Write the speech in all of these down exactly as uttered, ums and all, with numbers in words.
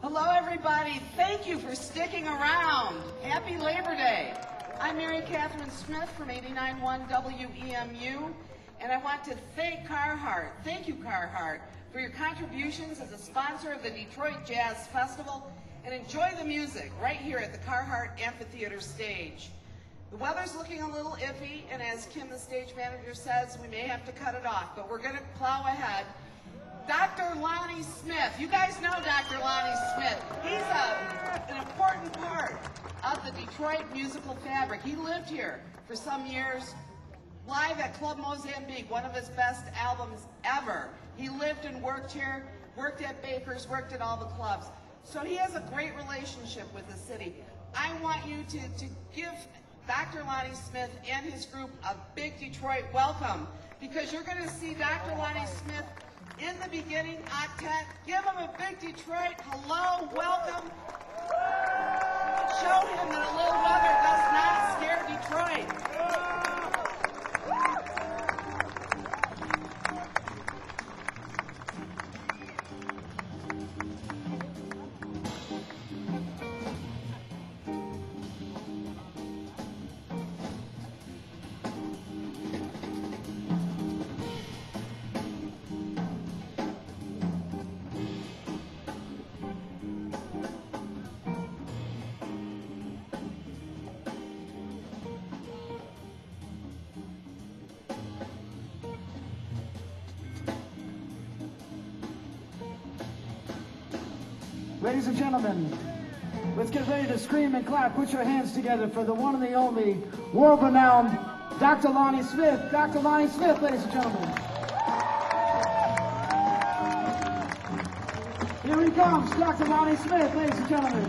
Hello, everybody. Thank you for sticking around. Happy Labor Day. I'm Mary Catherine Smith from eighty-nine point one W E M U, and I want to thank Carhartt. Thank you, Carhartt, for your contributions as a sponsor of the Detroit Jazz Festival, and enjoy the music right here at the Carhartt Amphitheater stage. The weather's looking a little iffy, and as Kim, the stage manager, says, we may have to cut it off, but we're going to plow ahead. Doctor Lonnie Smith. You guys know Doctor Lonnie Smith. He's a, an important part of the Detroit musical fabric. He lived here for some years, live at Club Mozambique, one of his best albums ever. He lived and worked here, worked at Baker's, worked at all the clubs. So he has a great relationship with the city. I want you to, to give Doctor Lonnie Smith and his group a big Detroit welcome, because you're going to see Doctor Lonnie Smith in the beginning octet. Give him a big Detroit hello, welcome. Show him that a little weather does not scare Detroit. Ladies and gentlemen, let's get ready to scream and clap. Put your hands together for the one and the only world-renowned Doctor Lonnie Smith. Doctor Lonnie Smith, ladies and gentlemen. Here he comes, Doctor Lonnie Smith, ladies and gentlemen.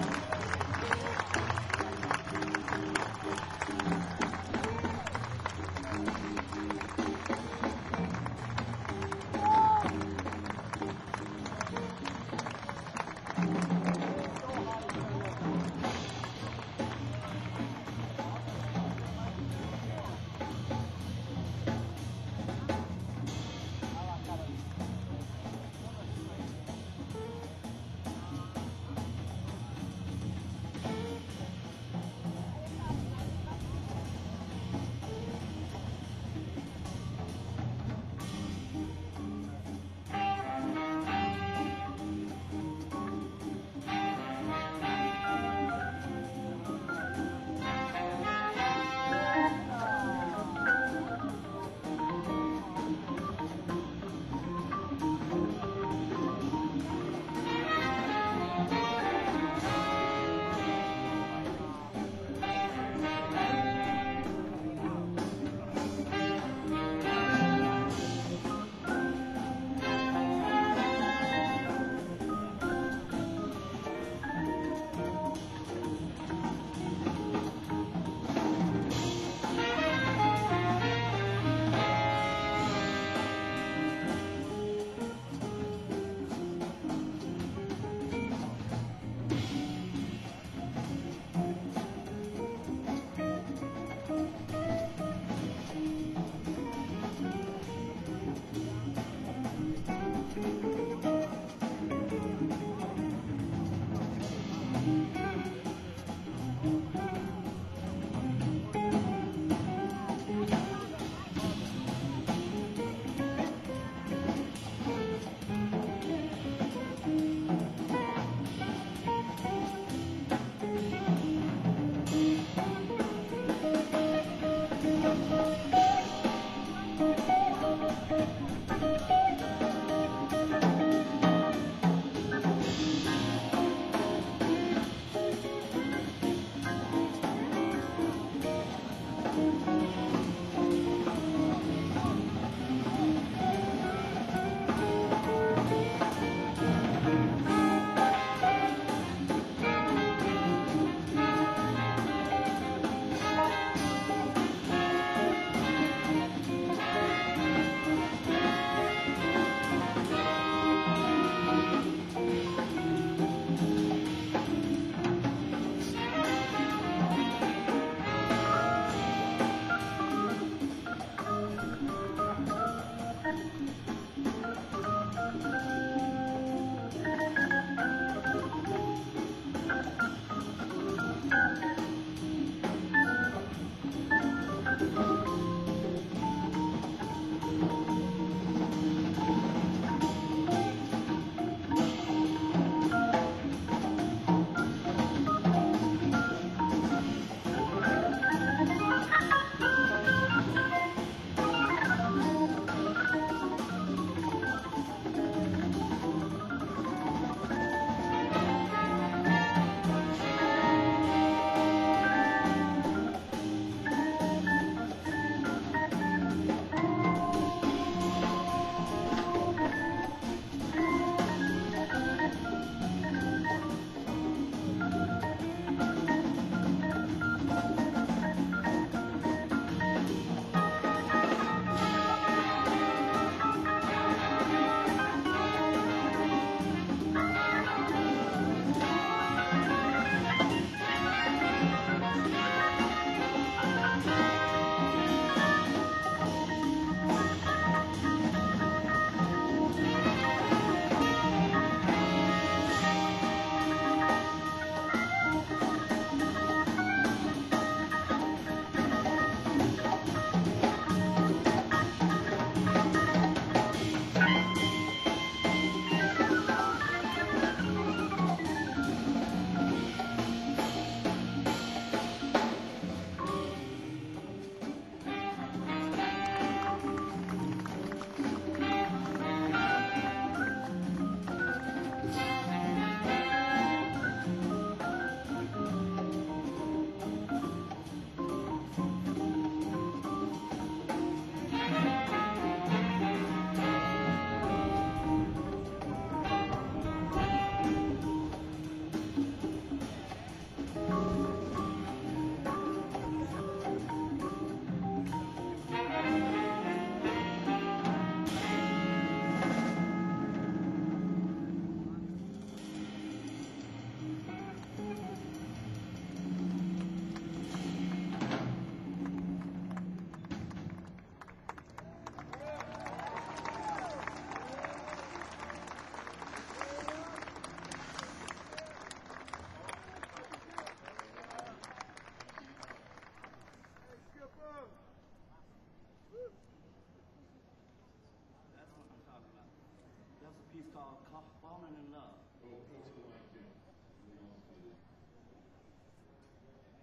called Falling in Love.